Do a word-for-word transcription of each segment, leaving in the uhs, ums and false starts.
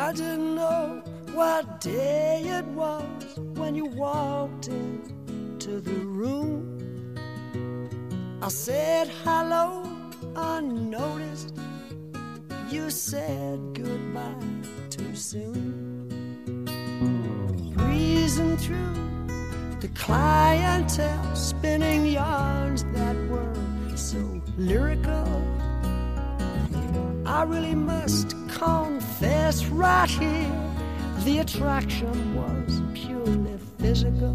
I didn't know what day it was when you walked into the room. I said hello unnoticed. You said goodbye too soon. Breezing through the clientele, spinning yarns that were so lyrical. I really must confess right here, the attraction was purely physical.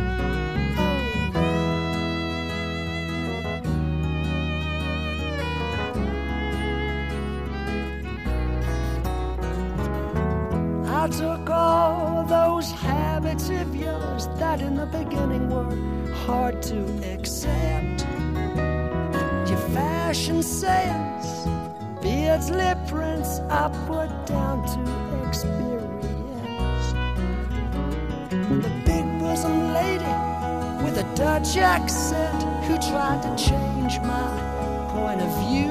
I took all those habits of yours that in the beginning were hard to accept. Your fashion sense, beards, lip prints, I put down to experience. The big bosom lady with a Dutch accent who tried to change my point of view.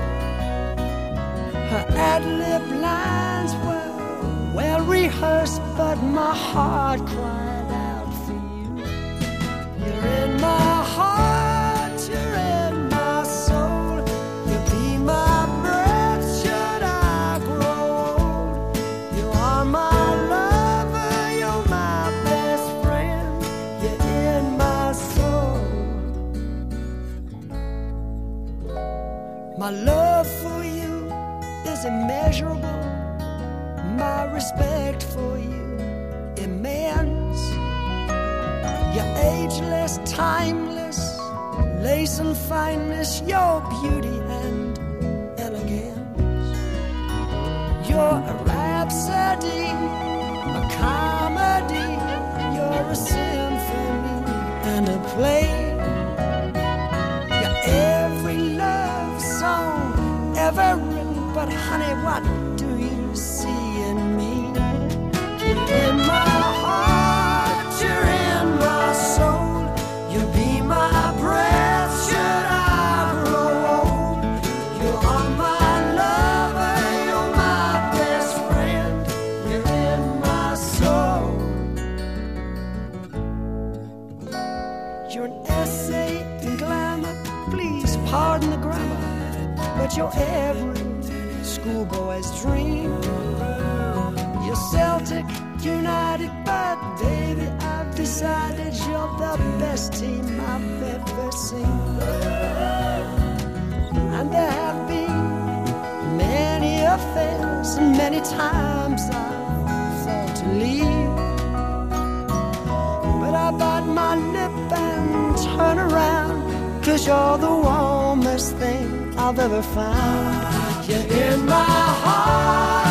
Her ad-lib lines were well rehearsed, but my heart cried out for you. You're in my heart, you're in my soul. You'll be my breath should I grow old. You are my lover, you're my best friend. You're in my soul. My love for you is immeasurable. My respect for you immense. You're ageless, timeless, lace and fineness, your beauty and elegance. You're a rhapsody, a comedy, you're a symphony and a play. You're every love song ever written, but honey, what do you see? In my heart, you're in my soul. You'll be my breath should I grow old. You are my lover, you're my best friend. You're in my soul. You're an essay in glamour, please pardon the grammar, but you're every schoolboy's dream. You're Celtic United, but baby, I've decided you're the best team I've ever seen. And there have been many affairs, and many times I've thought to leave, but I bite my lip and turn around, 'cause you're the warmest thing I've ever found. You're in my heart.